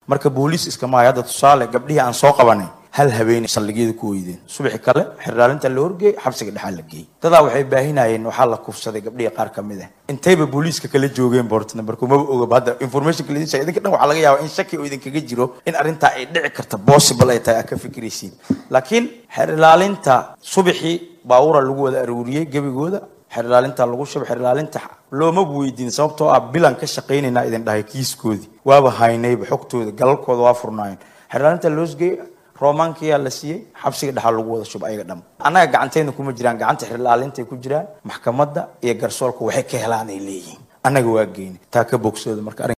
marka booliis iska ma hayada tusaale gabdhihi aan soo qabanay hal habeen saldhigyada ku weydeen subax kale xirlaalinta la horgeey xabsiga dhaxal la geey dadaa waxay baahinayeen waxa la kufsaday gabdhihi qaar kamid ah intayba booliiska kala joogeen boort number kuma oga bada information kale idinka dhan waxa laga yaabaa in shaki oo idinkaga jiro in arinta ay dhici karto possible ay tahay ka fikiraysiin laakiin xirlaalinta subaxii baawura lagu wada aruuriyay gabigooda xirlaalinta lagu shub xirlaalinta looma weydiin sababtoo ah bilan ka shaqeynayna idin dhahay kiiskoodii waaba haynayba xogtooda galalkooda waa furnaayeen xirlaalinta loosgeey romankiya la siiyay xabsiga dhaxal lagu wada shub ayaga dham anaga gacanteena kuma jiraan gacanta xirlaalinta ku jiraan maxkamadda iyo garsoorka waxay ka helaan ay leeyihiin anaga waa geeyay taa ka bogsooda marka